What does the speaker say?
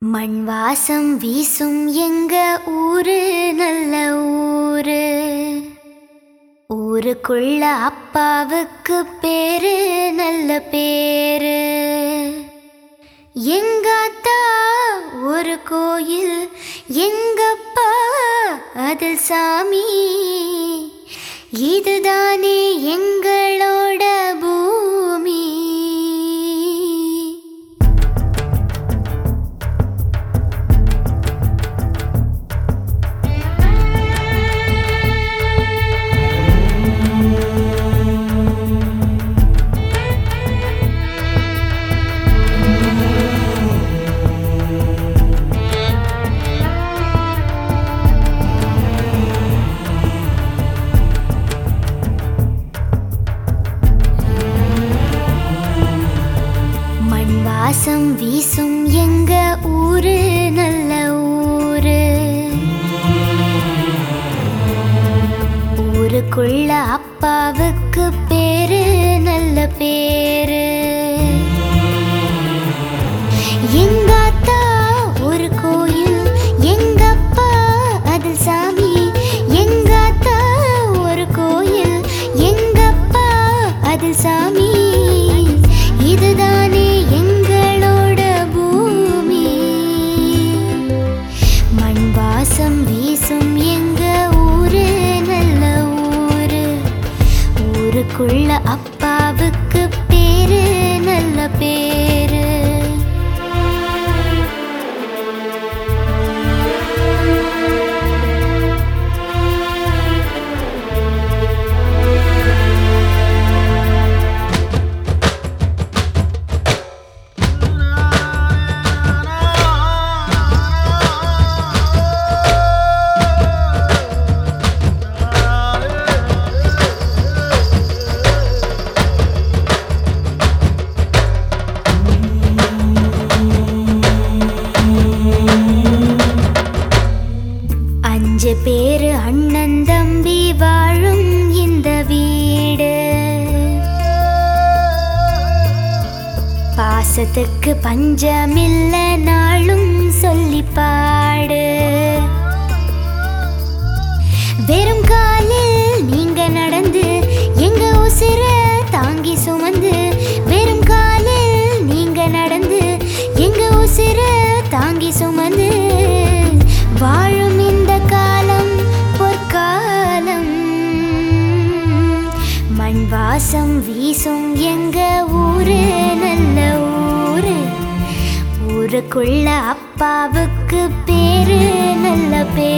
மண் வாசம் வீசும் எங்க ஊரு நல்ல ஊரு. ஊருக்குள்ள அப்பாவுக்கு பேரு நல்ல பேரு. எங்காத்தா ஒரு கோயில், எங்கப்பா அதில் சாமி. இதுதானே எங்களோட பூமி. வாசம் வீசும் எங்க ஊரு நல்ல ஊரு. ஊருக்குள்ள அப்பாவுக்கு பேரு நல்ல பேரு. எங்காத்தா ஒரு கோயில், எங்கப்பா அதில் சாமி. எங்காத்தா ஒரு கோயில், எங்கப்பா அதில் சாமி. இதுதானே எங்களோட பூமி. மண் வாசம் வீசும் எங்க ஊரு நல்ல ஊரு. ஊருக்குள்ள அப்பாவுக்கு பேரு நல்ல பேரு. பேரு அண்ணன் தம்பி வாழும் இந்த வீடு. பாசத்துக்கு பஞ்சமில்ல நாளும் சொல்லி பாடு. வெறும் காலில் நீங்க நடந்து எங்க உசிர தாங்கி சுமந்து. வெறும் காலில் நீங்க நடந்து எங்க உசிர தாங்கி சுமந்து. வாழும் இந்த காலம் பொற்காலம். மண் வாசம் வீசும் எங்க ஊரு நல்ல ஊரு. ஊருக்குள்ள அப்பாவுக்கு பேரு நல்ல பேரு.